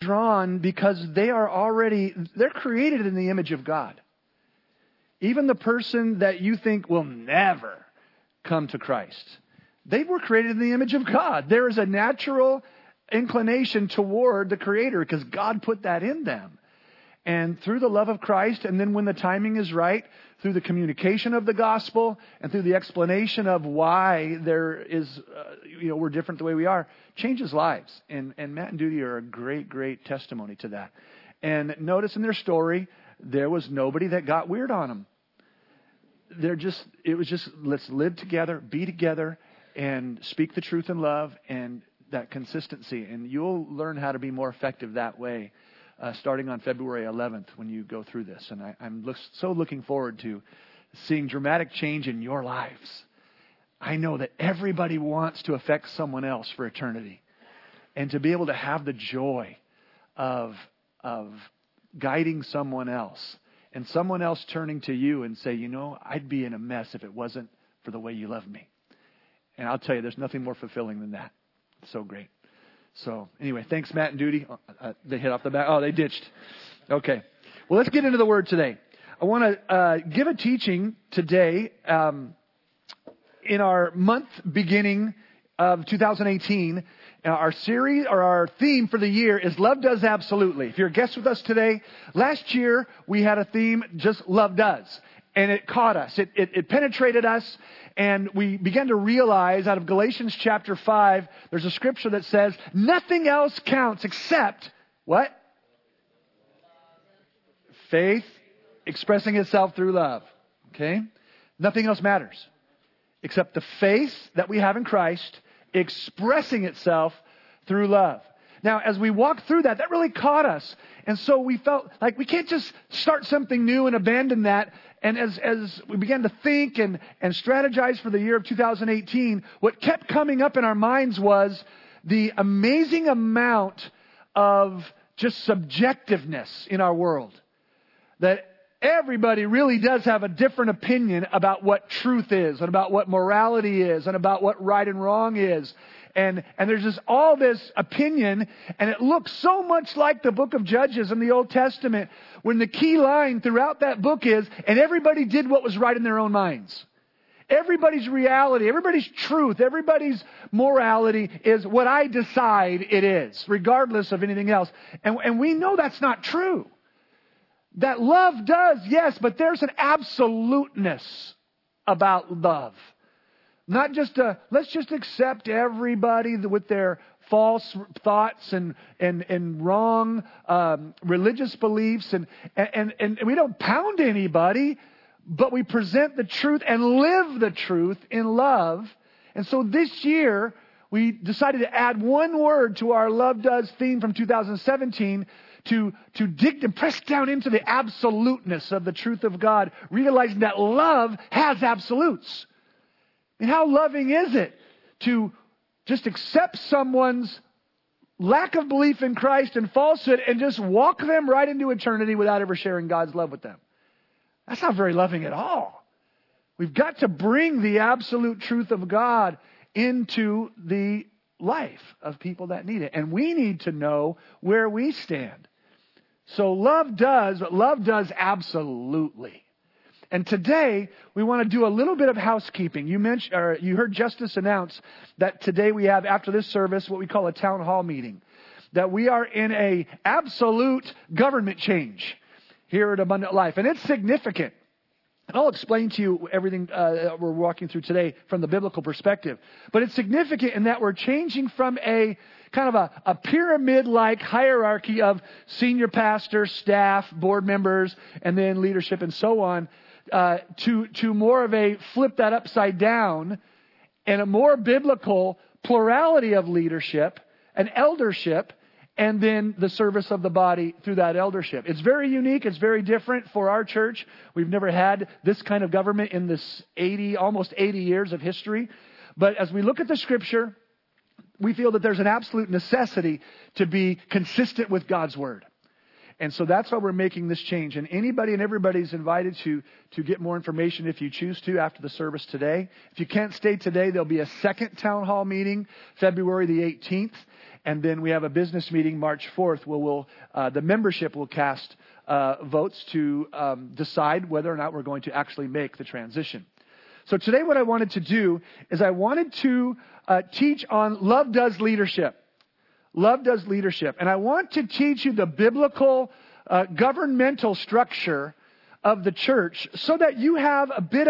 drawn because they're created in the image of God. Even the person that you think will never come to Christ, they were created in the image of God. There is a natural inclination toward the Creator because God put that in them. And through the love of Christ, and then when the timing is right, through the communication of the gospel and through the explanation of why there is, we're different the way we are, changes lives. And Matt and Duty are a great, great testimony to that. And notice in their story, there was nobody that got weird on them. It was just, let's live together, be together, and speak the truth in love and that consistency. And you'll learn how to be more effective that way, starting on February 11th when you go through this. And I'm so looking forward to seeing dramatic change in your lives. I know that everybody wants to affect someone else for eternity. And to be able to have the joy of guiding someone else. And someone else turning to you and say, I'd be in a mess if it wasn't for the way you love me. And I'll tell you, there's nothing more fulfilling than that. It's so great. So anyway, thanks, Matt and Duty. They hit off the back. Oh, they ditched. Okay. Well, let's get into the Word today. I want to give a teaching today in our month beginning of 2018. Our series or our theme for the year is Love Does Absolutely. If you're a guest with us today, last year we had a theme, just Love Does. And it caught us. It penetrated us. And we began to realize out of Galatians chapter 5, there's a scripture that says, nothing else counts except what? Faith expressing itself through love. Okay? Nothing else matters except the faith that we have in Christ expressing itself through love. Now, as we walked through that really caught us. And so we felt like we can't just start something new and abandon that. And as we began to think and strategize for the year of 2018, what kept coming up in our minds was the amazing amount of just subjectiveness in our world. That everybody really does have a different opinion about what truth is and about what morality is and about what right and wrong is. And there's just all this opinion, and it looks so much like the book of Judges in the Old Testament, when the key line throughout that book is, and everybody did what was right in their own minds. Everybody's reality, everybody's truth, everybody's morality is what I decide it is, regardless of anything else. And we know that's not true. That love does, yes, but there's an absoluteness about love. Not just let's just accept everybody with their false thoughts and wrong religious beliefs and we don't pound anybody, but we present the truth and live the truth in love. And so this year we decided to add one word to our Love Does theme from 2017 to dig and press down into the absoluteness of the truth of God, realizing that love has absolutes. And how loving is it to just accept someone's lack of belief in Christ and falsehood and just walk them right into eternity without ever sharing God's love with them? That's not very loving at all. We've got to bring the absolute truth of God into the life of people that need it. And we need to know where we stand. So love does, but love does absolutely. And today, we want to do a little bit of housekeeping. You heard Justice announce that today we have, after this service, what we call a town hall meeting. That we are in a absolute government change here at Abundant Life. And it's significant. And I'll explain to you everything we're walking through today from the biblical perspective. But it's significant in that we're changing from a kind of a pyramid-like hierarchy of senior pastor, staff, board members, and then leadership and so on, to more of a flip that upside down and a more biblical plurality of leadership and eldership, and then the service of the body through that eldership. It's very unique. It's very different for our church. We've never had this kind of government in this almost 80 years of history. But as we look at the Scripture, we feel that there's an absolute necessity to be consistent with God's Word. And so that's why we're making this change. And anybody and everybody's invited to get more information if you choose to after the service today. If you can't stay today, there'll be a second town hall meeting, February the 18th. And then we have a business meeting March 4th where the membership will cast votes to decide whether or not we're going to actually make the transition. So today what I wanted to do is I wanted to teach on love does leadership. Love does leadership. And I want to teach you the biblical governmental structure of the church so that you have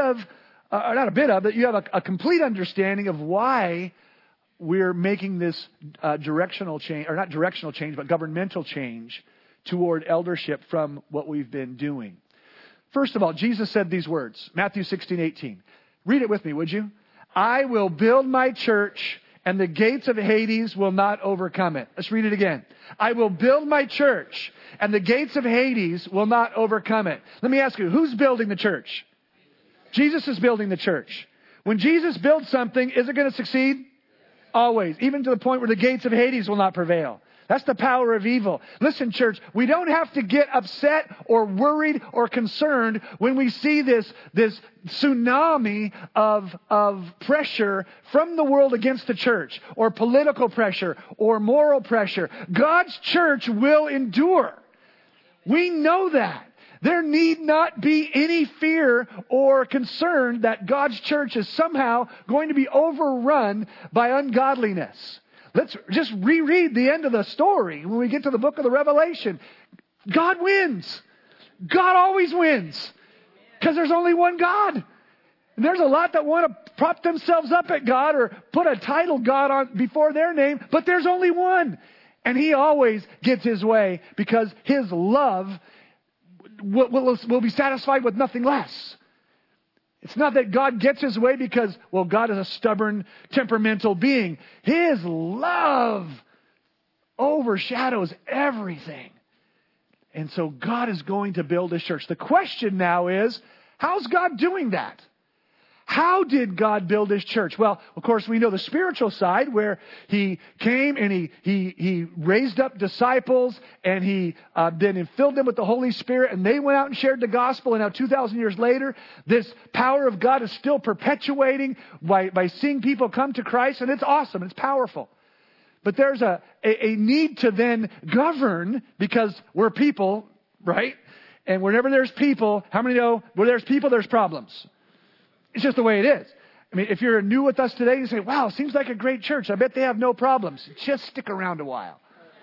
that you have a complete understanding of why we're making this directional change, or not directional change, but governmental change toward eldership from what we've been doing. First of all, Jesus said these words, Matthew 16:18. Read it with me, would you? I will build my church, and the gates of Hades will not overcome it. Let's read it again. I will build my church, and the gates of Hades will not overcome it. Let me ask you, who's building the church? Jesus is building the church. When Jesus builds something, is it going to succeed? Always. Even to the point where the gates of Hades will not prevail. That's the power of evil. Listen, church, we don't have to get upset or worried or concerned when we see this tsunami of pressure from the world against the church, or political pressure or moral pressure. God's church will endure. We know that. There need not be any fear or concern that God's church is somehow going to be overrun by ungodliness. Let's just reread the end of the story when we get to the book of the Revelation. God wins. God always wins. Because there's only one God. And there's a lot that want to prop themselves up at God or put a title God on before their name, but there's only one. And He always gets His way because His love will be satisfied with nothing less. It's not that God gets His way because, well, God is a stubborn, temperamental being. His love overshadows everything. And so God is going to build His church. The question now is, how's God doing that? How did God build His church? Well, of course, we know the spiritual side where He came and He raised up disciples and He then filled them with the Holy Spirit, and they went out and shared the gospel. And now 2,000 years later, this power of God is still perpetuating by seeing people come to Christ. And it's awesome. It's powerful. But there's a need to then govern because we're people, right? And whenever there's people, how many know where there's people, there's problems? It's just the way it is. I mean, if you're new with us today, you say, wow, seems like a great church. I bet they have no problems. Just stick around a while.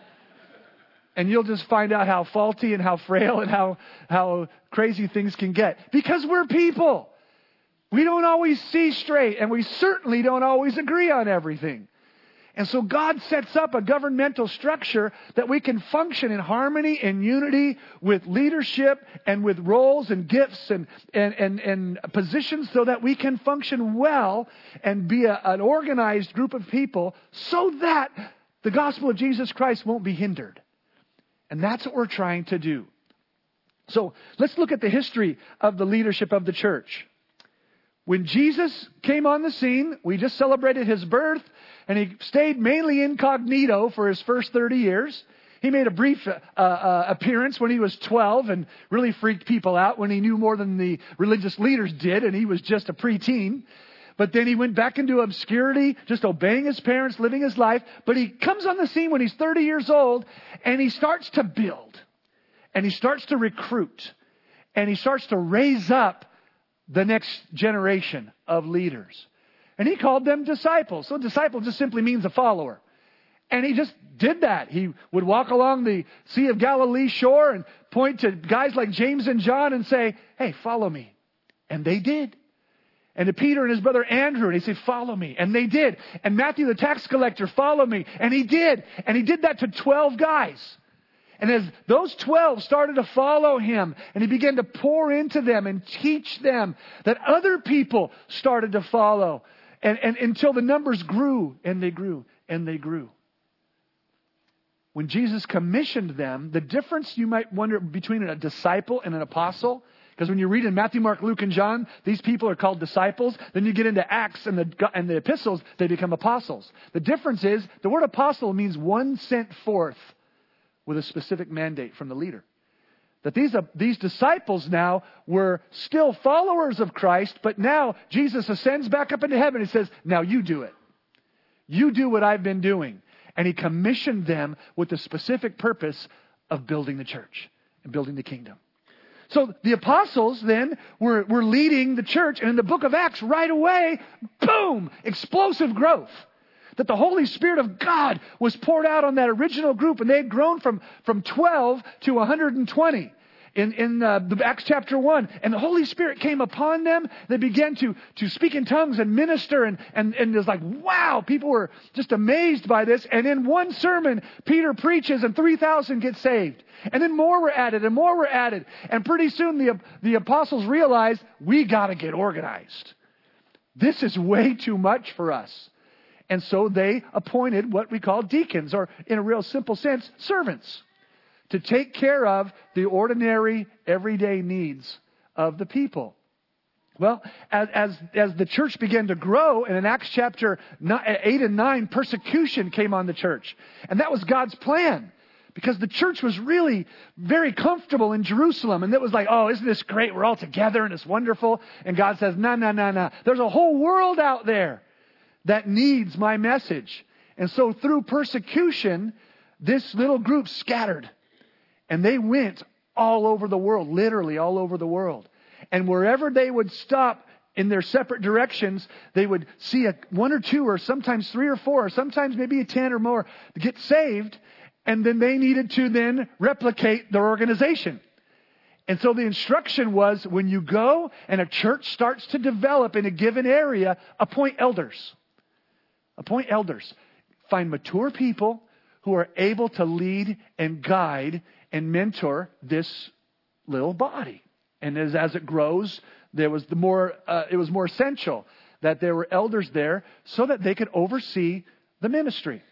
And you'll just find out how faulty and how frail and how crazy things can get. Because we're people. We don't always see straight, and we certainly don't always agree on everything. And so God sets up a governmental structure that we can function in harmony and unity with leadership and with roles and gifts and positions so that we can function well and be an organized group of people so that the gospel of Jesus Christ won't be hindered. And that's what we're trying to do. So let's look at the history of the leadership of the church. When Jesus came on the scene, we just celebrated His birth, and He stayed mainly incognito for His first 30 years. He made a brief appearance when He was 12 and really freaked people out when He knew more than the religious leaders did, and He was just a preteen. But then He went back into obscurity, just obeying His parents, living His life. But He comes on the scene when He's 30 years old, and He starts to build, and He starts to recruit, and He starts to raise up the next generation of leaders. And He called them disciples. So a disciple just simply means a follower. And He just did that. He would walk along the Sea of Galilee shore and point to guys like James and John and say, hey, follow me. And they did. And to Peter and his brother Andrew, and He said, follow me. And they did. And Matthew the tax collector, follow me. And he did. And He did that to 12 guys. And as those 12 started to follow Him, and He began to pour into them and teach them, that other people started to follow. And until the numbers grew, and they grew, and they grew. When Jesus commissioned them, the difference you might wonder between a disciple and an apostle, because when you read in Matthew, Mark, Luke, and John, these people are called disciples. Then you get into Acts and the epistles, they become apostles. The difference is, the word apostle means one sent forth with a specific mandate from the leader. That these disciples now were still followers of Christ, but now Jesus ascends back up into heaven and says, now you do it. You do what I've been doing. And he commissioned them with the specific purpose of building the church and building the kingdom. So the apostles then were leading the church. And in the book of Acts, right away, boom, explosive growth. That the Holy Spirit of God was poured out on that original group. And they had grown from 12 to 120 in the Acts chapter 1. And the Holy Spirit came upon them. They began to speak in tongues and minister. And it was like, wow, people were just amazed by this. And in one sermon, Peter preaches and 3,000 get saved. And then more were added and more were added. And pretty soon the apostles realized, we got to get organized. This is way too much for us. And so they appointed what we call deacons, or in a real simple sense, servants, to take care of the ordinary, everyday needs of the people. Well, as the church began to grow, and in Acts chapter 8 and 9, persecution came on the church. And that was God's plan, because the church was really very comfortable in Jerusalem. And it was like, oh, isn't this great? We're all together and it's wonderful. And God says, no. There's a whole world out there that needs my message. And so through persecution, this little group scattered. And they went all over the world, literally all over the world. And wherever they would stop in their separate directions, they would see one or two or sometimes 3 or 4 or sometimes maybe 10 or more get saved. And then they needed to then replicate their organization. And so the instruction was, when you go and a church starts to develop in a given area, appoint elders. Appoint elders. Find mature people who are able to lead and guide and mentor this little body. And as it grows, it was more essential that there were elders there so that they could oversee the ministry.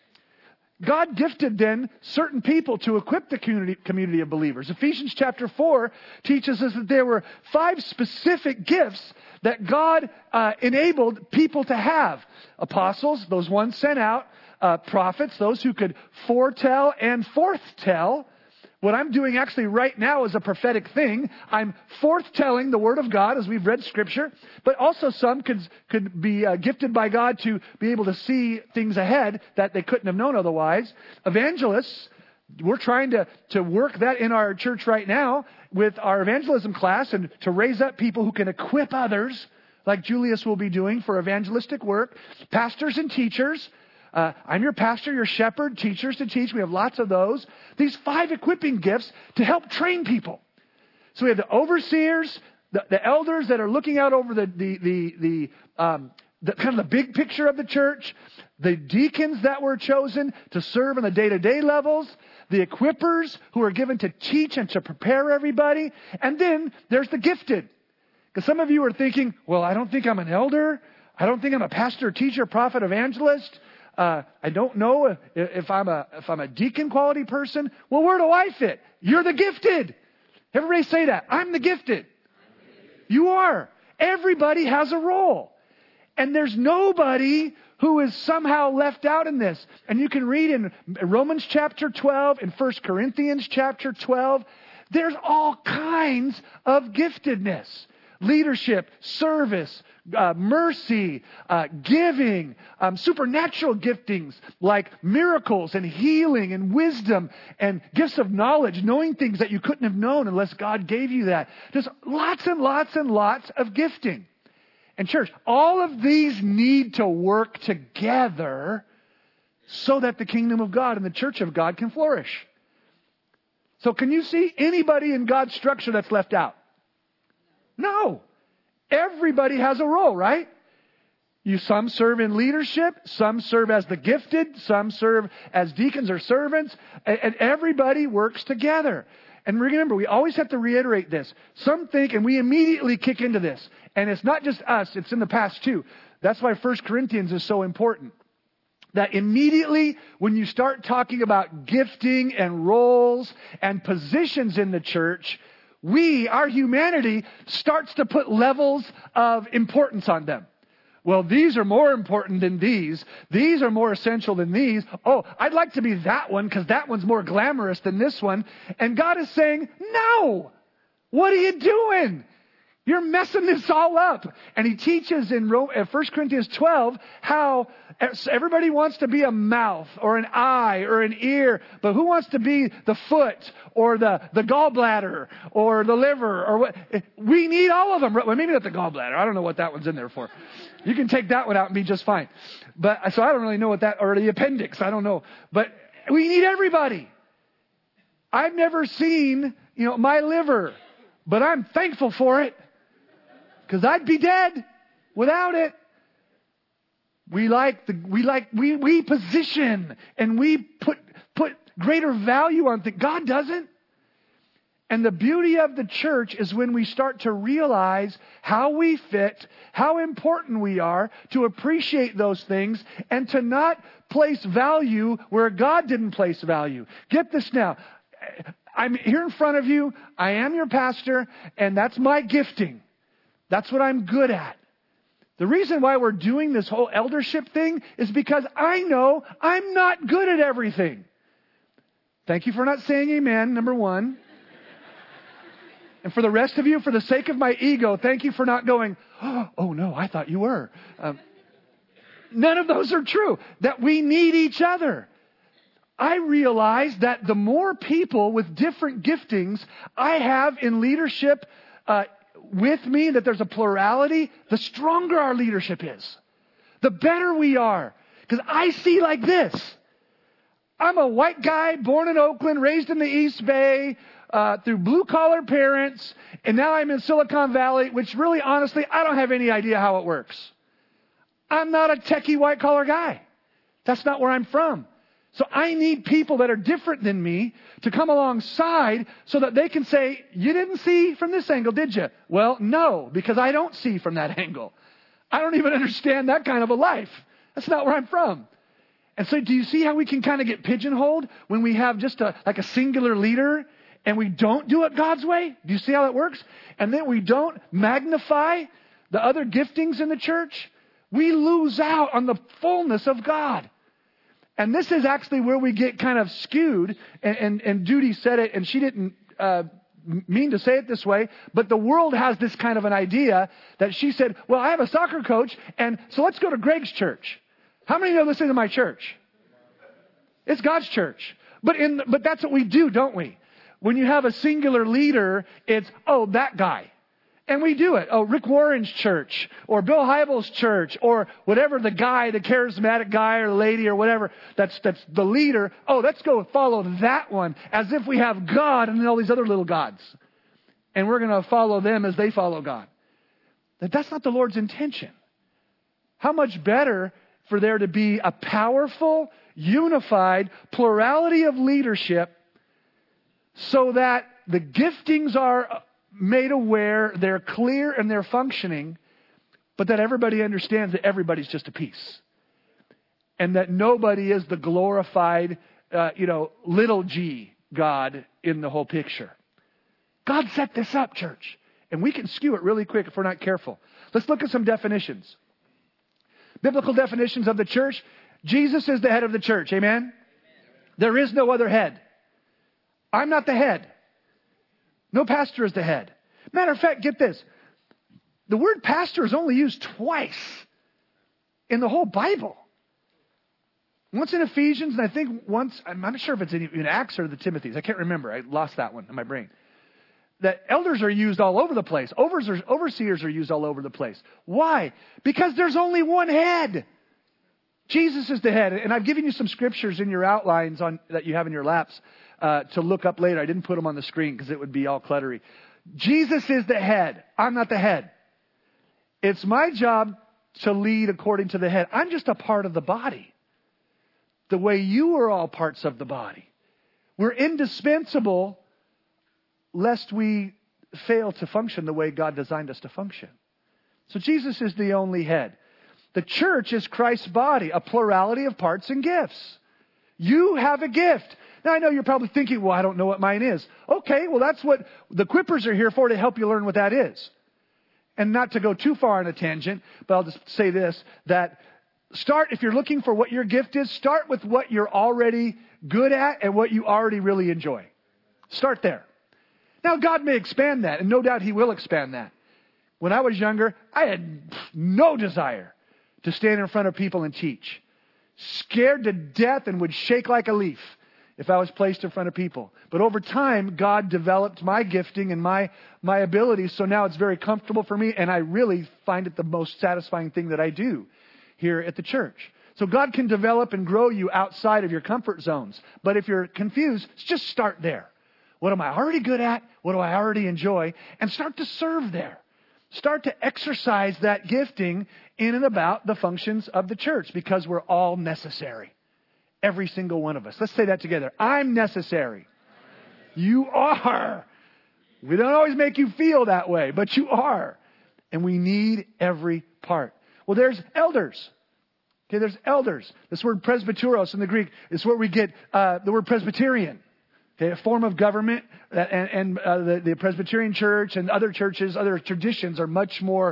God gifted then certain people to equip the community of believers. Ephesians chapter 4 teaches us that there were 5 specific gifts that God enabled people to have. Apostles, those ones sent out. Prophets, those who could foretell and forthtell. What I'm doing actually right now is a prophetic thing. I'm forthtelling the Word of God as we've read Scripture, but also some could be gifted by God to be able to see things ahead that they couldn't have known otherwise. Evangelists, we're trying to work that in our church right now with our evangelism class and to raise up people who can equip others, like Julius will be doing for evangelistic work. Pastors and teachers. I'm your pastor, your shepherd, teachers to teach. We have lots of those. These 5 equipping gifts to help train people. So we have the overseers, the elders that are looking out over the kind of the big picture of the church, the deacons that were chosen to serve on the day-to-day levels, the equippers who are given to teach and to prepare everybody, and then there's the gifted. Because some of you are thinking, well, I don't think I'm an elder. I don't think I'm a pastor, teacher, prophet, evangelist. I don't know if I'm a deacon quality person. Well, where do I fit? You're the gifted. Everybody say that. I'm the gifted. You are. Everybody has a role. And there's nobody who is somehow left out in this. And you can read in Romans chapter 12, in 1 Corinthians chapter 12, there's all kinds of giftedness. Leadership, service, mercy, giving, supernatural giftings like miracles and healing and wisdom and gifts of knowledge, knowing things that you couldn't have known unless God gave you that. There's lots and lots and lots of gifting. And church, all of these need to work together so that the kingdom of God and the church of God can flourish. So can you see anybody in God's structure that's left out? No. Everybody has a role, right? Some serve in leadership, some serve as the gifted, some serve as deacons or servants, and everybody works together. And remember, we always have to reiterate this. Some think, and we immediately kick into this, and it's not just us, it's in the past too. That's why 1 Corinthians is so important. That immediately when you start talking about gifting and roles and positions in the church, our humanity, starts to put levels of importance on them. Well, these are more important than these. These are more essential than these. Oh, I'd like to be that one because that one's more glamorous than this one. And God is saying, no! What are you doing? You're messing this all up. And he teaches in 1 Corinthians 12 how everybody wants to be a mouth or an eye or an ear, but who wants to be the foot or the gallbladder or the liver or what? We need all of them. Well, maybe not the gallbladder. I don't know what that one's in there for. You can take that one out and be just fine. But so I don't really know what that, or the appendix. I don't know. But we need everybody. I've never seen, my liver, but I'm thankful for it. Because I'd be dead without it. We position and we put greater value on things. God doesn't. And the beauty of the church is when we start to realize how we fit, how important we are, to appreciate those things, and to not place value where God didn't place value. Get this now. I'm here in front of you. I am your pastor, and that's my gifting. That's what I'm good at. The reason why we're doing this whole eldership thing is because I know I'm not good at everything. Thank you for not saying amen, number one. And for the rest of you, for the sake of my ego, thank you for not going, oh no, I thought you were. None of those are true. That we need each other. I realize that the more people with different giftings I have in leadership with me, that there's a plurality, the stronger our leadership is. The better we are. Because I see like this. I'm a white guy, born in Oakland, raised in the East Bay, through blue-collar parents, and now I'm in Silicon Valley, which really, honestly, I don't have any idea how it works. I'm not a techie white-collar guy. That's not where I'm from. So I need people that are different than me to come alongside so that they can say, you didn't see from this angle, did you? Well, no, because I don't see from that angle. I don't even understand that kind of a life. That's not where I'm from. And so do you see how we can kind of get pigeonholed when we have just a singular leader and we don't do it God's way? Do you see how that works? And then we don't magnify the other giftings in the church? We lose out on the fullness of God. And this is actually where we get kind of skewed, and Judy said it, and she didn't mean to say it this way, but the world has this kind of an idea that she said, well, I have a soccer coach, and so let's go to Greg's church. How many of you listen to my church? It's God's church. But that's what we do, don't we? When you have a singular leader, it's, that guy. And we do it. Rick Warren's church, or Bill Hybels' church, or whatever the guy, the charismatic guy or lady or whatever, that's the leader. Let's go follow that one, as if we have God and all these other little gods. And we're going to follow them as they follow God. That's not the Lord's intention. How much better for there to be a powerful, unified plurality of leadership so that the giftings are made aware, they're clear, and they're functioning, but that everybody understands that everybody's just a piece. And that nobody is the glorified, little g God in the whole picture. God set this up, church. And we can skew it really quick if we're not careful. Let's look at some definitions. Biblical definitions of the church. Jesus is the head of the church. Amen? There is no other head. I'm not the head. No pastor is the head. Matter of fact, get this. The word pastor is only used twice in the whole Bible. Once in Ephesians, and I think once, I'm not sure if it's in Acts or the Timothy's. I can't remember. I lost that one in my brain. That elders are used all over the place. Overseers are used all over the place. Why? Because there's only one head. Jesus is the head. And I've given you some scriptures in your outlines that you have in your laps to look up later. I didn't put them on the screen because it would be all cluttery. Jesus is the head. I'm not the head. It's my job to lead according to the head. I'm just a part of the body. The way you are all parts of the body. We're indispensable lest we fail to function the way God designed us to function. So Jesus is the only head. The church is Christ's body, a plurality of parts and gifts. You have a gift. Now, I know you're probably thinking, well, I don't know what mine is. Okay, well, that's what the Quippers are here for, to help you learn what that is. And not to go too far on a tangent, but I'll just say this, that if you're looking for what your gift is, start with what you're already good at and what you already really enjoy. Start there. Now, God may expand that, and no doubt He will expand that. When I was younger, I had no desire to stand in front of people and teach. Scared to death and would shake like a leaf if I was placed in front of people. But over time, God developed my gifting and my abilities, so now it's very comfortable for me, and I really find it the most satisfying thing that I do here at the church. So God can develop and grow you outside of your comfort zones. But if you're confused, just start there. What am I already good at? What do I already enjoy? And start to serve there. Start to exercise that gifting in and about the functions of the church, because we're all necessary. Every single one of us. Let's say that together. I'm necessary. You are. We don't always make you feel that way, but you are. And we need every part. Well, there's elders. Okay, there's elders. This word presbyteros in the Greek is where we get the word Presbyterian. Okay, a form of government, and the Presbyterian Church and other churches, other traditions are much more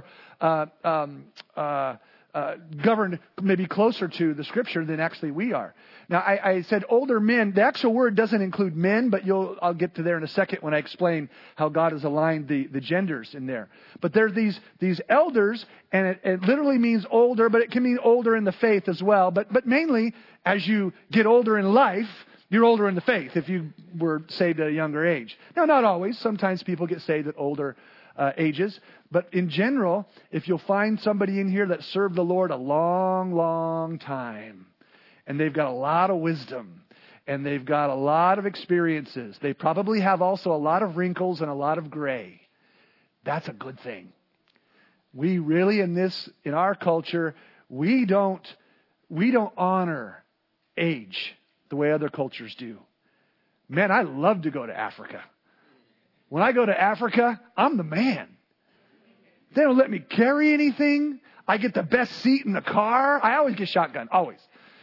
governed maybe closer to the Scripture than actually we are. Now, I said older men. The actual word doesn't include men, but I'll get to there in a second when I explain how God has aligned the genders in there. But there are these elders, and it literally means older, but it can mean older in the faith as well. But mainly, as you get older in life, you're older in the faith if you were saved at a younger age. Now, not always. Sometimes people get saved at older ages. But in general, if you'll find somebody in here that served the Lord a long, long time, and they've got a lot of wisdom, and they've got a lot of experiences, they probably have also a lot of wrinkles and a lot of gray. That's a good thing. We really, in our culture, we don't honor age the way other cultures do. Man, I love to go to Africa. When I go to Africa, I'm the man. They don't let me carry anything. I get the best seat in the car. I always get shotgun, always.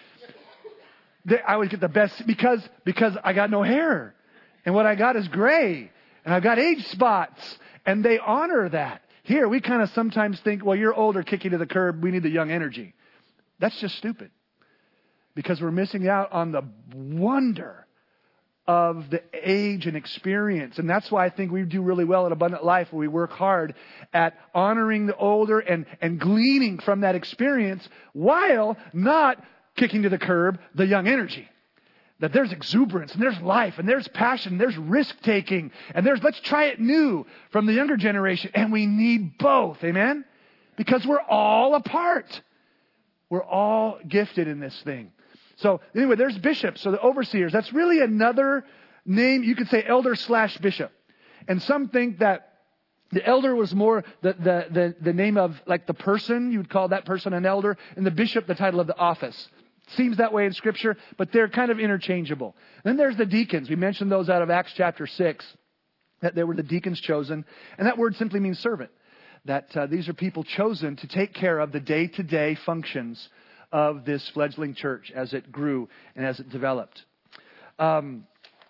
I always get the best because I got no hair. And what I got is gray. And I've got age spots. And they honor that. Here, we kind of sometimes think, well, you're older, kick you to the curb. We need the young energy. That's just stupid. Because we're missing out on the wonder of the age and experience. And that's why I think we do really well at Abundant Life, where we work hard at honoring the older and gleaning from that experience while not kicking to the curb the young energy. That there's exuberance and there's life and there's passion and there's risk taking and there's let's try it new from the younger generation. And we need both. Amen? Because we're all a part. We're all gifted in this thing. So anyway, there's bishops, so the overseers. That's really another name. You could say elder/bishop. And some think that the elder was more the name of like the person. You would call that person an elder. And the bishop, the title of the office. Seems that way in Scripture, but they're kind of interchangeable. Then there's the deacons. We mentioned those out of Acts chapter 6, that they were the deacons chosen. And that word simply means servant. That these are people chosen to take care of the day-to-day functions of this fledgling church as it grew and as it developed. An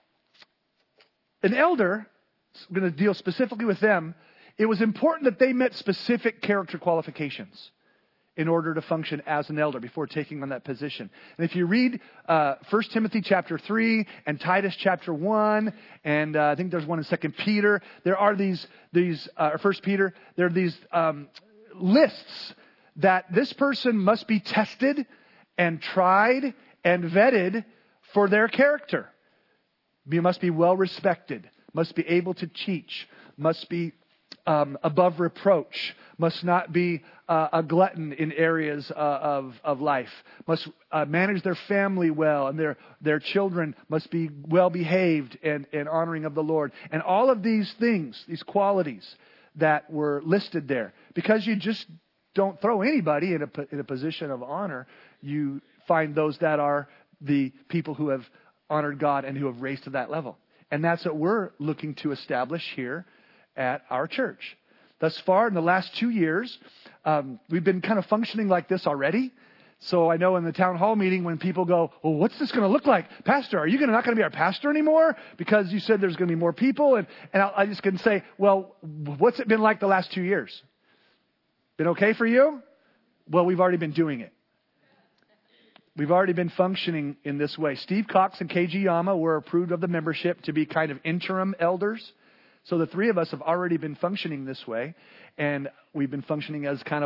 elder, I'm going to deal specifically with them. It was important that they met specific character qualifications in order to function as an elder before taking on that position. And if you read 1 Timothy chapter 3 and Titus chapter 1, and I think there's one in 2 Peter, there are these 1 Peter, there are these lists that this person must be tested and tried and vetted for their character. You must be well respected, must be able to teach, must be above reproach, must not be a glutton in areas of life, must manage their family well, and their children must be well behaved and honoring of the Lord. And all of these things, these qualities that were listed there, because you just don't throw anybody in a position of honor. You find those that are the people who have honored God and who have raised to that level. And that's what we're looking to establish here at our church. Thus far, in the last 2 years, we've been kind of functioning like this already. So I know in the town hall meeting when people go, well, what's this going to look like? Pastor, are you not going to be our pastor anymore? Because you said there's going to be more people. And I just can say, well, what's it been like the last 2 years? Been okay for you? Well, we've already been doing it. We've already been functioning in this way. Steve Cox and KG Yama were approved of the membership to be kind of interim elders. So the three of us have already been functioning this way, and we've been functioning as kind of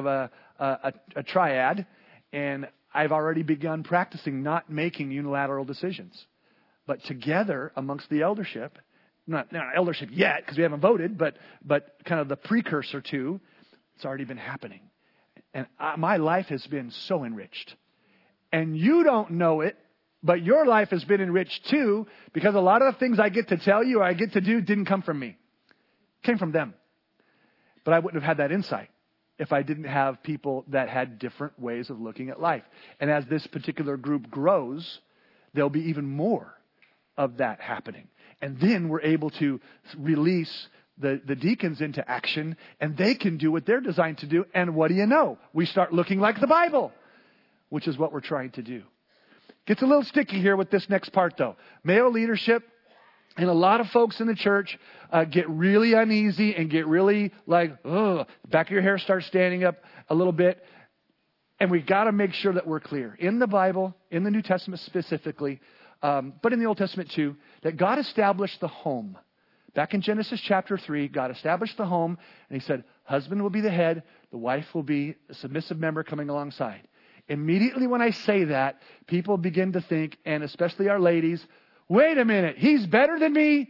a triad, and I've already begun practicing not making unilateral decisions. But together amongst the eldership, not eldership yet because we haven't voted, but kind of the precursor to, it's already been happening. And my life has been so enriched. And you don't know it, but your life has been enriched too, because a lot of the things I get to tell you or I get to do didn't come from me. It came from them. But I wouldn't have had that insight if I didn't have people that had different ways of looking at life. And as this particular group grows, there'll be even more of that happening. And then we're able to release the deacons into action, and they can do what they're designed to do. And what do you know? We start looking like the Bible, which is what we're trying to do. Gets a little sticky here with this next part, though. Male leadership, and a lot of folks in the church get really uneasy and get really like, ugh, the back of your hair starts standing up a little bit. And we've got to make sure that we're clear. In the Bible, in the New Testament specifically, but in the Old Testament too, that God established the home. Back in Genesis chapter 3, God established the home, and He said, husband will be the head, the wife will be a submissive member coming alongside. Immediately when I say that, people begin to think, and especially our ladies, wait a minute, he's better than me?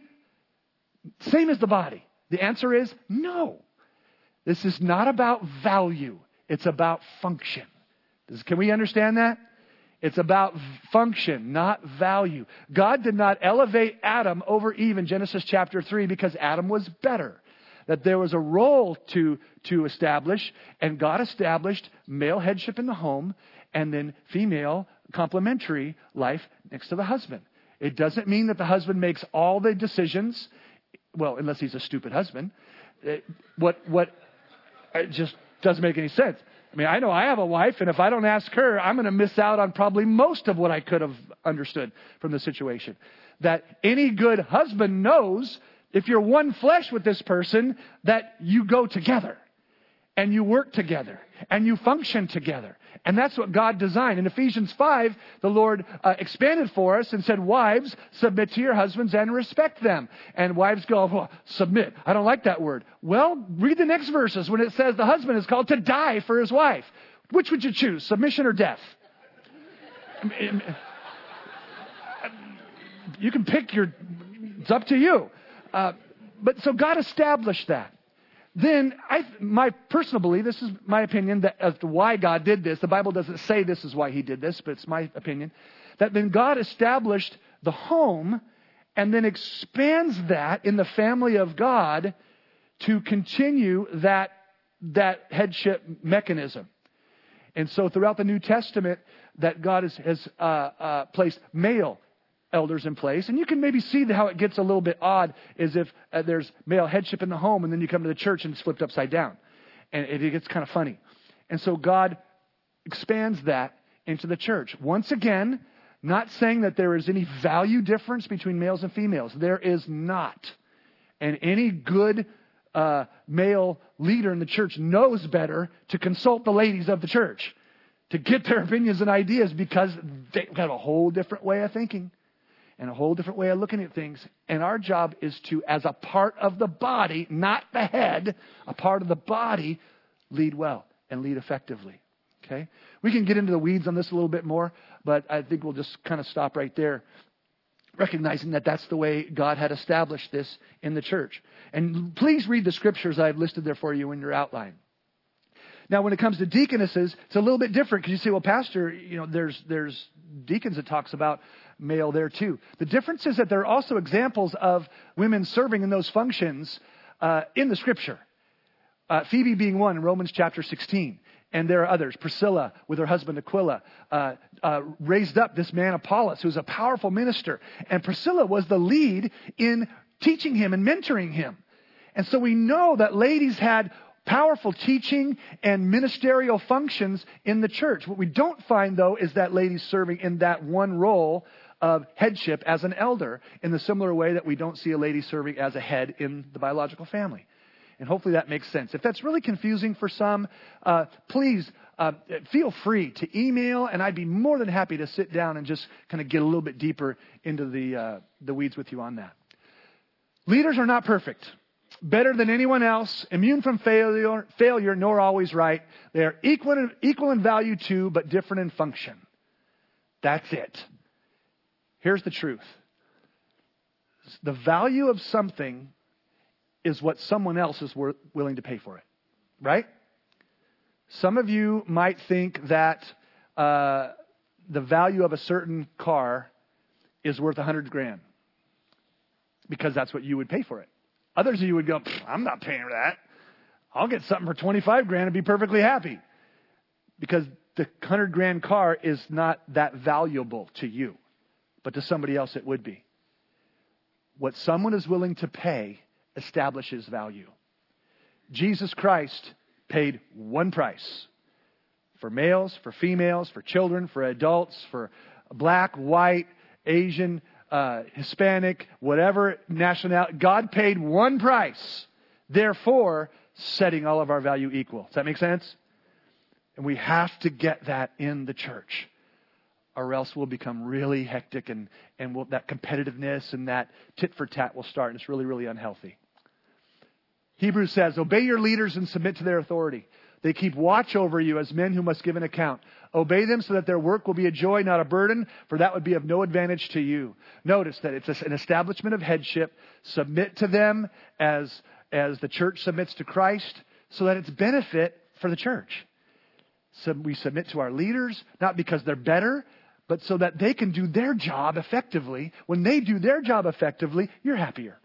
Same as the body. The answer is no. This is not about value. It's about function. Can we understand that? It's about function, not value. God did not elevate Adam over Eve in Genesis chapter 3 because Adam was better. That there was a role to establish, and God established male headship in the home and then female complementary life next to the husband. It doesn't mean that the husband makes all the decisions, well, unless he's a stupid husband. It just doesn't make any sense. I mean, I know I have a wife, and if I don't ask her, I'm going to miss out on probably most of what I could have understood from the situation. That any good husband knows, if you're one flesh with this person, that you go together, and you work together, and you function together. And that's what God designed. In Ephesians 5, the Lord expanded for us and said, wives, submit to your husbands and respect them. And wives go, well, submit. I don't like that word. Well, read the next verses when it says the husband is called to die for his wife. Which would you choose, submission or death? You can pick it's up to you. But so God established that. Then, my personal belief, this is my opinion, that as to why God did this, the Bible doesn't say this is why He did this, but it's my opinion, that then God established the home and then expands that in the family of God to continue that headship mechanism. And so throughout the New Testament, that God has placed male elders in place. And you can maybe see how it gets a little bit odd is if there's male headship in the home and then you come to the church and it's flipped upside down. And it gets kind of funny. And so God expands that into the church. Once again, not saying that there is any value difference between males and females. There is not. And any good male leader in the church knows better to consult the ladies of the church to get their opinions and ideas because they've got a whole different way of thinking. And a whole different way of looking at things. And our job is to, as a part of the body, not the head, a part of the body, lead well and lead effectively. Okay? We can get into the weeds on this a little bit more, but I think we'll just kind of stop right there, recognizing that that's the way God had established this in the church. And please read the scriptures I've listed there for you in your outline. Now, when it comes to deaconesses, it's a little bit different because you say, well, Pastor, there's deacons that talks about male there too. The difference is that there are also examples of women serving in those functions in the Scripture. Phoebe being one in Romans chapter 16. And there are others. Priscilla with her husband Aquila raised up this man Apollos, who's a powerful minister. And Priscilla was the lead in teaching him and mentoring him. And so we know that ladies had powerful teaching and ministerial functions in the church. What we don't find, though, is that ladies serving in that one role of headship as an elder in the similar way that we don't see a lady serving as a head in the biological family. And hopefully that makes sense. If that's really confusing for some, please feel free to email, and I'd be more than happy to sit down and just kind of get a little bit deeper into the weeds with you on that. Leaders are not perfect. better than anyone else, immune from failure, nor always right. They are equal in value too, but different in function. That's it. Here's the truth. The value of something is what someone else is willing to pay for it. Right? Some of you might think that the value of a certain car is worth $100,000 because that's what you would pay for it. Others of you would go, I'm not paying for that. I'll get something for $25,000 and be perfectly happy. Because the $100,000 car is not that valuable to you, but to somebody else it would be. What someone is willing to pay establishes value. Jesus Christ paid one price for males, for females, for children, for adults, for black, white, Asian, Hispanic, whatever nationality. God paid one price, therefore setting all of our value equal. Does that make sense? And we have to get that in the church, or else we'll become really hectic and that competitiveness and that tit for tat will start, and it's really, really unhealthy. Hebrews says, obey your leaders and submit to their authority. They keep watch over you as men who must give an account. Obey them so that their work will be a joy, not a burden, for that would be of no advantage to you. Notice that it's an establishment of headship. Submit to them as the church submits to Christ so that it's benefit for the church. So we submit to our leaders, not because they're better, but so that they can do their job effectively. When they do their job effectively, you're happier.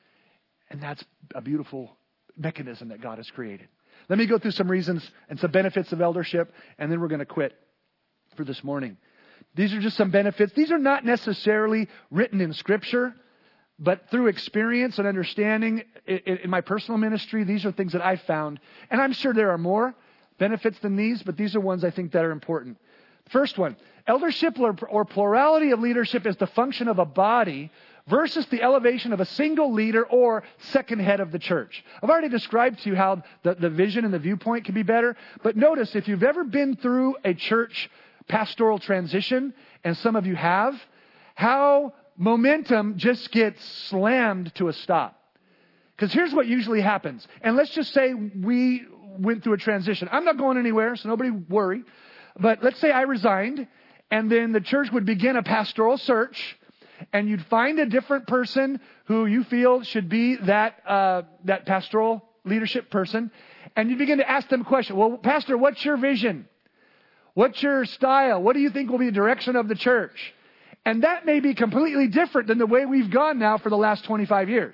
And that's a beautiful mechanism that God has created. Let me go through some reasons and some benefits of eldership, and then we're going to quit for this morning. These are just some benefits. These are not necessarily written in Scripture, but through experience and understanding in my personal ministry, these are things that I've found. And I'm sure there are more benefits than these, but these are ones I think that are important. First one, eldership or plurality of leadership is the function of a body versus the elevation of a single leader or second head of the church. I've already described to you how the vision and the viewpoint can be better. But notice, if you've ever been through a church pastoral transition, and some of you have, how momentum just gets slammed to a stop. Because here's what usually happens. And let's just say we went through a transition. I'm not going anywhere, so nobody worry. But let's say I resigned, and then the church would begin a pastoral search, and you'd find a different person who you feel should be that pastoral leadership person. And you begin to ask them a question. Well, Pastor, what's your vision? What's your style? What do you think will be the direction of the church? And that may be completely different than the way we've gone now for the last 25 years.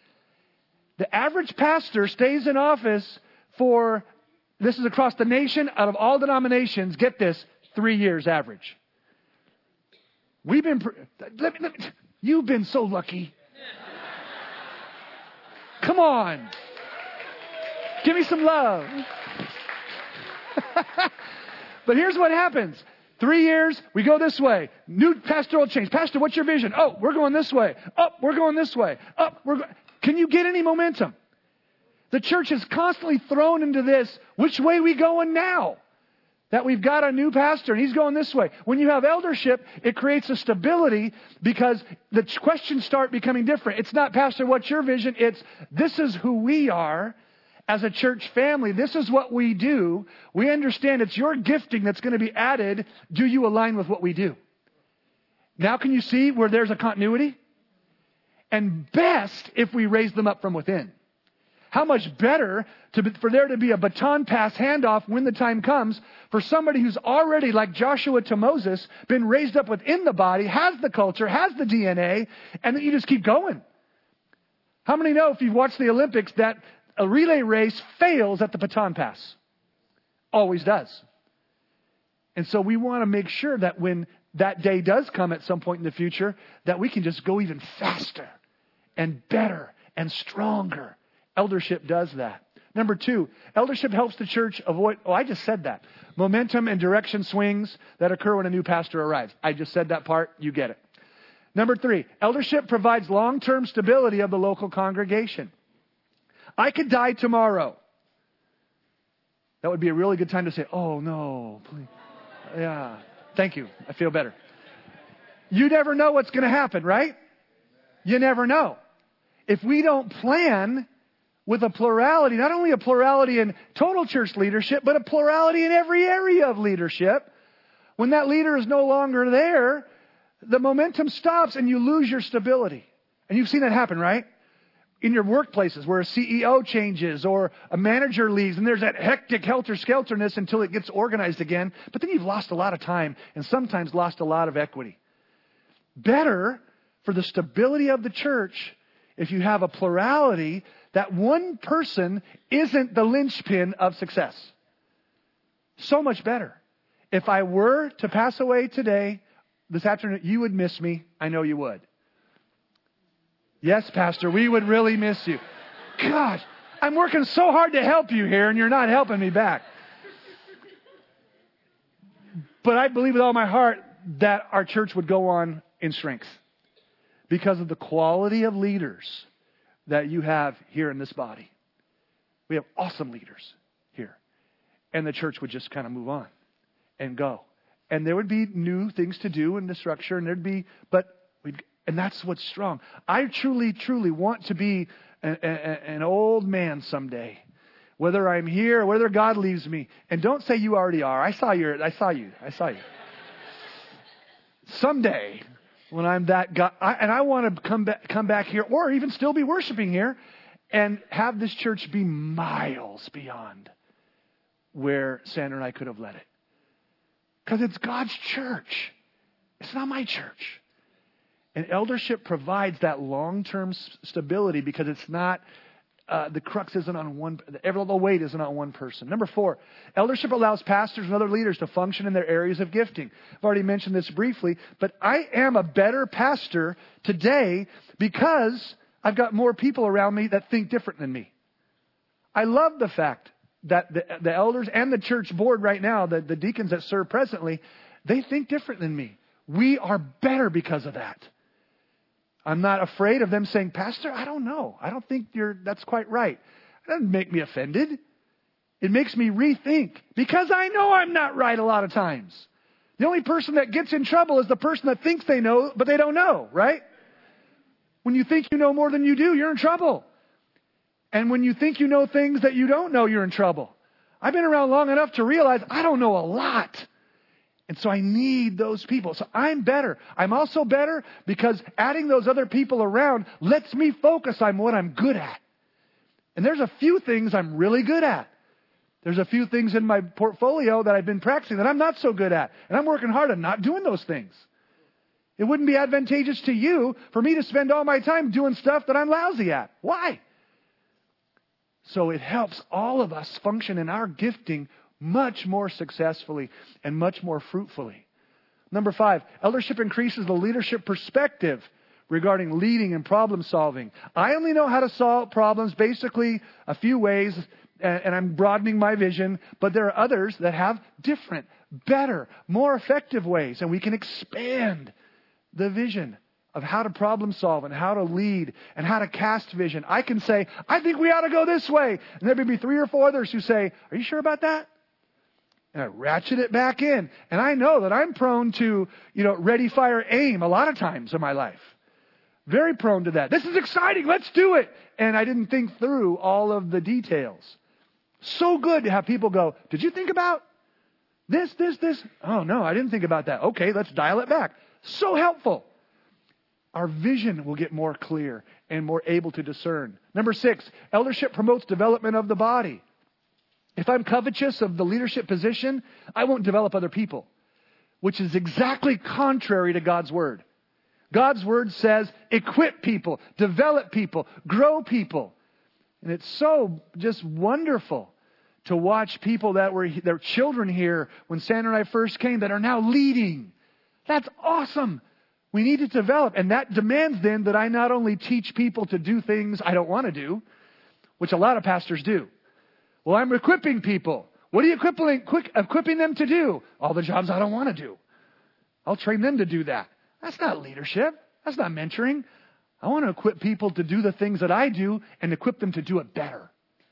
The average pastor stays in office for, this is across the nation, out of all denominations, get this, 3 years average. You've been so lucky. Come on. Give me some love. But here's what happens. 3 years, we go this way. New pastoral change. Pastor, what's your vision? Oh, we're going this way. Oh, we're going this way. Oh, Can you get any momentum? The church is constantly thrown into this, which way we going now? That we've got a new pastor and he's going this way. When you have eldership, it creates a stability because the questions start becoming different. It's not, Pastor, what's your vision? It's, this is who we are as a church family. This is what we do. We understand it's your gifting that's going to be added. Do you align with what we do? Now can you see where there's a continuity? And best if we raise them up from within. How much better for there to be a baton pass handoff when the time comes for somebody who's already, like Joshua to Moses, been raised up within the body, has the culture, has the DNA, and then you just keep going. How many know if you've watched the Olympics that a relay race fails at the baton pass? Always does. And so we want to make sure that when that day does come at some point in the future, that we can just go even faster and better and stronger. Eldership does that. Number 2, eldership helps the church avoid, I just said that, momentum and direction swings that occur when a new pastor arrives. I just said that part. You get it. Number 3, eldership provides long-term stability of the local congregation. I could die tomorrow. That would be a really good time to say, oh no, please. Yeah, thank you. I feel better. You never know what's going to happen, right? You never know. If we don't plan, with a plurality, not only a plurality in total church leadership, but a plurality in every area of leadership, when that leader is no longer there, the momentum stops and you lose your stability. And you've seen that happen, right? In your workplaces where a CEO changes or a manager leaves and there's that hectic helter-skelterness until it gets organized again. But then you've lost a lot of time and sometimes lost a lot of equity. Better for the stability of the church if you have a plurality that one person isn't the linchpin of success. So much better. If I were to pass away today, this afternoon, you would miss me. I know you would. Yes, Pastor, we would really miss you. Gosh, I'm working so hard to help you here and you're not helping me back. But I believe with all my heart that our church would go on in strength because of the quality of leaders that you have here in this body. We have awesome leaders here. And the church would just kind of move on and go. And there would be new things to do in the structure, and that's what's strong. I truly, truly want to be an old man someday, whether I'm here or whether God leaves me. And don't say you already are. I saw you. Someday, when I'm that guy, and I want to come back here, or even still be worshiping here, and have this church be miles beyond where Sandra and I could have led it. Because it's God's church. It's not my church. And eldership provides that long-term stability because it's not, the crux isn't on one, the weight isn't on one person. Number 4, eldership allows pastors and other leaders to function in their areas of gifting. I've already mentioned this briefly, but I am a better pastor today because I've got more people around me that think different than me. I love the fact that the elders and the church board right now, the deacons that serve presently, they think different than me. We are better because of that. I'm not afraid of them saying, Pastor, I don't know. I don't think that's quite right. It doesn't make me offended. It makes me rethink because I know I'm not right a lot of times. The only person that gets in trouble is the person that thinks they know, but they don't know, right? When you think you know more than you do, you're in trouble. And when you think you know things that you don't know, you're in trouble. I've been around long enough to realize I don't know a lot. And so I need those people. So I'm better. I'm also better because adding those other people around lets me focus on what I'm good at. And there's a few things I'm really good at. There's a few things in my portfolio that I've been practicing that I'm not so good at. And I'm working hard on not doing those things. It wouldn't be advantageous to you for me to spend all my time doing stuff that I'm lousy at. Why? So it helps all of us function in our gifting much more successfully and much more fruitfully. Number 5, eldership increases the leadership perspective regarding leading and problem solving. I only know how to solve problems basically a few ways, and I'm broadening my vision, but there are others that have different, better, more effective ways, and we can expand the vision of how to problem solve and how to lead and how to cast vision. I can say, I think we ought to go this way. And there may be 3 or 4 others who say, are you sure about that? And I ratchet it back in. And I know that I'm prone to, ready, fire, aim a lot of times in my life. Very prone to that. This is exciting. Let's do it. And I didn't think through all of the details. So good to have people go, did you think about this? Oh, no, I didn't think about that. Okay, let's dial it back. So helpful. Our vision will get more clear and more able to discern. Number 6, eldership promotes development of the body. If I'm covetous of the leadership position, I won't develop other people, which is exactly contrary to God's word. God's word says, equip people, develop people, grow people. And it's so just wonderful to watch people that were their children here when Sandra and I first came that are now leading. That's awesome. We need to develop. And that demands then that I not only teach people to do things I don't want to do, which a lot of pastors do. Well, I'm equipping people. What are you equipping them to do? All the jobs I don't want to do. I'll train them to do that. That's not leadership. That's not mentoring. I want to equip people to do the things that I do and equip them to do it better.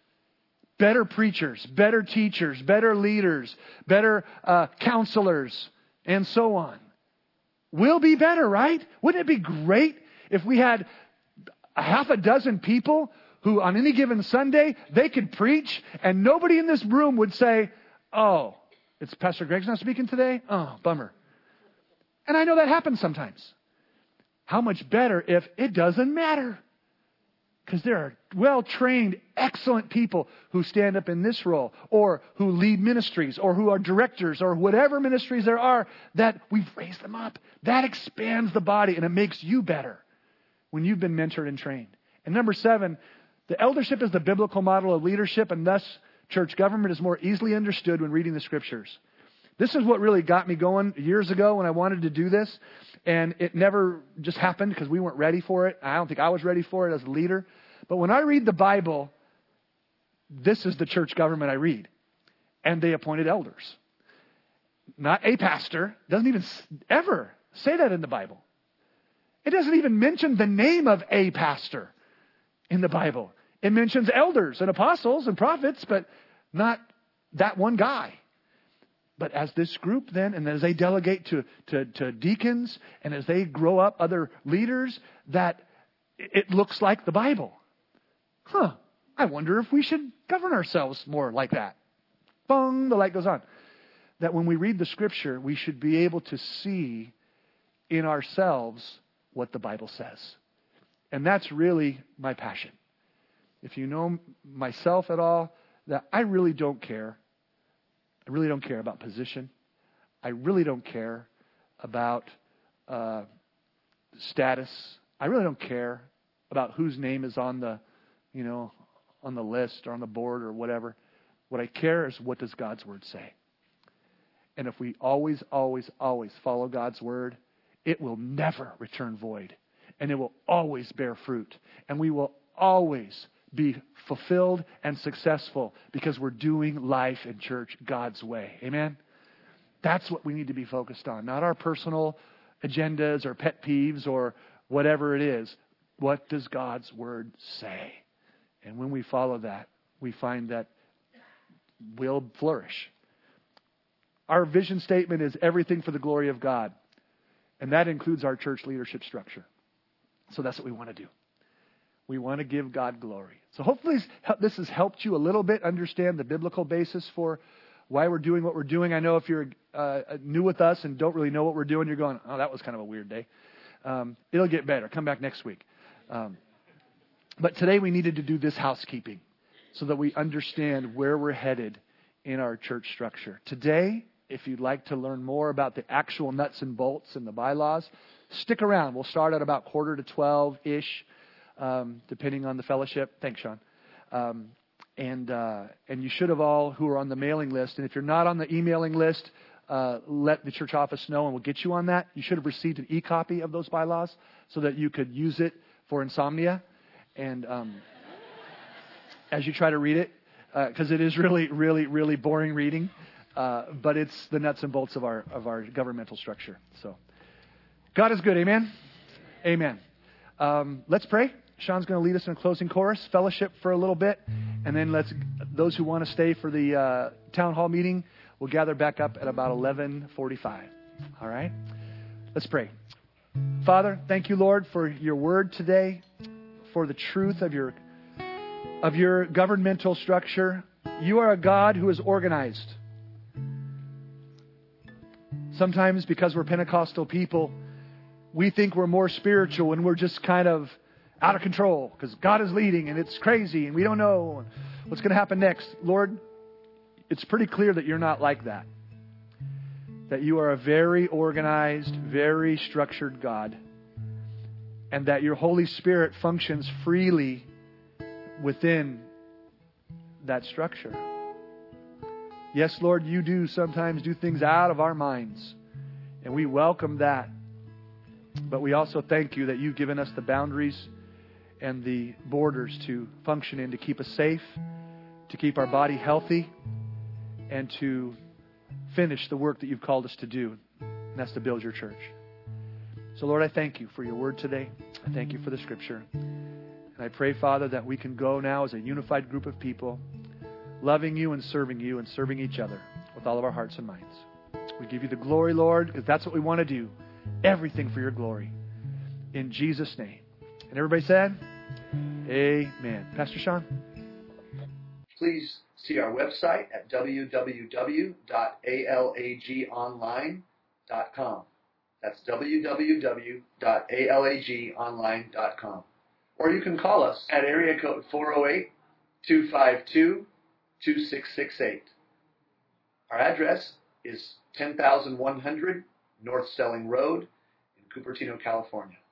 Better preachers, better teachers, better leaders, better counselors, and so on. We'll be better, right? Wouldn't it be great if we had a half a dozen people who on any given Sunday, they could preach and nobody in this room would say, oh, it's Pastor Greg's not speaking today? Oh, bummer. And I know that happens sometimes. How much better if it doesn't matter? Because there are well-trained, excellent people who stand up in this role or who lead ministries or who are directors or whatever ministries there are that we've raised them up. That expands the body and it makes you better when you've been mentored and trained. And number 7, the eldership is the biblical model of leadership, and thus church government is more easily understood when reading the Scriptures. This is what really got me going years ago when I wanted to do this. And it never just happened because we weren't ready for it. I don't think I was ready for it as a leader. But when I read the Bible, this is the church government I read. And they appointed elders. Not a pastor. Doesn't even ever say that in the Bible. It doesn't even mention the name of a pastor in the Bible. It mentions elders and apostles and prophets, but not that one guy. But as this group then, and as they delegate to deacons, and as they grow up other leaders, that it looks like the Bible. I wonder if we should govern ourselves more like that. Bong, the light goes on. That when we read the Scripture, we should be able to see in ourselves what the Bible says. And that's really my passion. If you know myself at all, that I really don't care. I really don't care about position. I really don't care about status. I really don't care about whose name is on the, on the list or on the board or whatever. What I care is, what does God's Word say? And if we always, always, always follow God's Word, it will never return void. And it will always bear fruit. And we will always be fulfilled and successful because we're doing life in church God's way. Amen? That's what we need to be focused on. Not our personal agendas or pet peeves or whatever it is. What does God's Word say? And when we follow that, we find that we'll flourish. Our vision statement is everything for the glory of God. And that includes our church leadership structure. So that's what we want to do. We want to give God glory. So hopefully this has helped you a little bit understand the biblical basis for why we're doing what we're doing. I know if you're new with us and don't really know what we're doing, you're going, oh, that was kind of a weird day. It'll get better. Come back next week. But today we needed to do this housekeeping so that we understand where we're headed in our church structure. Today, if you'd like to learn more about the actual nuts and bolts and the bylaws, stick around. We'll start at about 11:45-ish. Depending on the fellowship. Thanks, Sean. And you should have all who are on the mailing list. And if you're not on the emailing list, let the church office know and we'll get you on that. You should have received an e-copy of those bylaws so that you could use it for insomnia. And as you try to read it, because it is really, really, really boring reading. But it's the nuts and bolts of our governmental structure. So God is good. Amen. Amen. Let's pray. Sean's going to lead us in a closing chorus, fellowship for a little bit, and then those who want to stay for the town hall meeting, we'll gather back up at about 11:45. All right? Let's pray. Father, thank you, Lord, for your word today, for the truth of your governmental structure. You are a God who is organized. Sometimes because we're Pentecostal people, we think we're more spiritual and we're just kind of out of control because God is leading and it's crazy and we don't know what's going to happen next. Lord, it's pretty clear that you're not like that. That you are a very organized, very structured God. And that your Holy Spirit functions freely within that structure. Yes, Lord, you do sometimes do things out of our minds. And we welcome that. But we also thank you that you've given us the boundaries and the borders to function in, to keep us safe, to keep our body healthy, and to finish the work that you've called us to do. And that's to build your church. So, Lord, I thank you for your word today. I thank you for the Scripture. And I pray, Father, that we can go now as a unified group of people, loving you and serving each other with all of our hearts and minds. We give you the glory, Lord, because that's what we want to do. Everything for your glory. In Jesus' name. And everybody said, Amen. Pastor Sean? Please see our website at www.alagonline.com. That's www.alagonline.com. Or you can call us at area code 408-252-2668. Our address is 10,100 North Stelling Road in Cupertino, California.